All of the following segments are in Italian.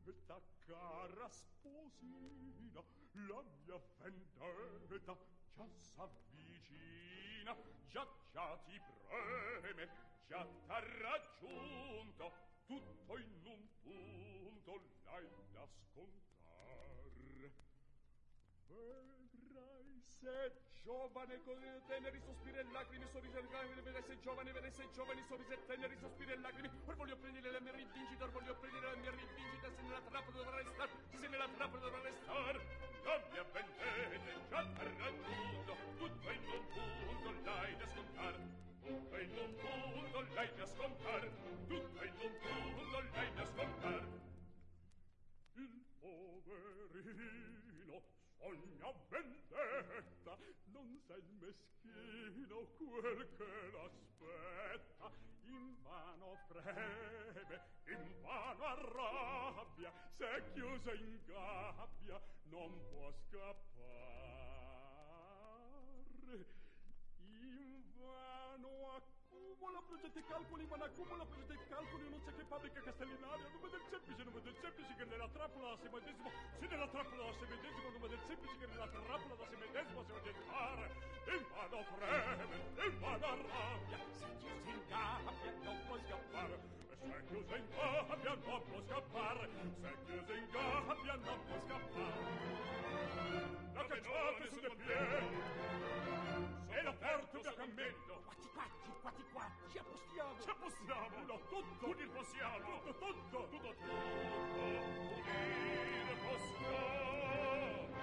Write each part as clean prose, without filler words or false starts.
cara sposina, la mia vendetta già s'avvicina, già ti preme, già t'ha raggiunto, tutto in un punto l'hai da scontar. Vedrai se giovane con teneri sospiri e lacrime, sorrisi e lacrime, vedrai se giovani sorrisi e teneri sospiri e lacrime. Or voglio prendere la mia rivincita, se nella trappola dovrà restar, se nella trappola dovrà restar. La mia vendetta già t'ha raggiunto, tutto in un punto l'hai da scontar. Tutto in un punto l'hai da scontar, tutto in un punto l'hai da scontar. Il poverino sogna vendetta, non sa il meschino quel che l'aspetta. Invano freme, invano arrabbia, s'è chiuso in gabbia, non può scappare. Invano accumula progetti e calcoli, ma accumula progetti e calcoli, non c'è che fabbrica castellinaria, nome del semplice che nella trappola da se medesimo, se nella trappola da se medesimo, nome del semplice che nella trappola da se medesimo si vede entrare. Invano freme, invano arrabbia, s'è chiuso in gabbia, non può scappare. S'è chiuso in gabbia, non può scappare. S'è chiuso in gabbia, non può scappare. La cacciate su dei piedi. E l'aperto da cammino. Quatti, ci appostiamo. No, tutto. Unir possiamo. Tutto. Unir possiamo.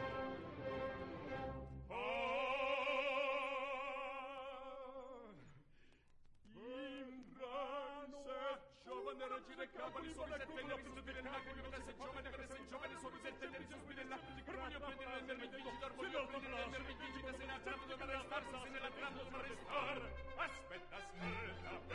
Giovane regina campani sorrisette e neri sospiri e lacrime, vedrai se giovane sorrisette e neri sospiri e lacrime. Per voglio prendere il mervincita, voglio prendere il mervincita, se nella trappola dovrà restar, se nella trappola dovrà restar. Aspetta,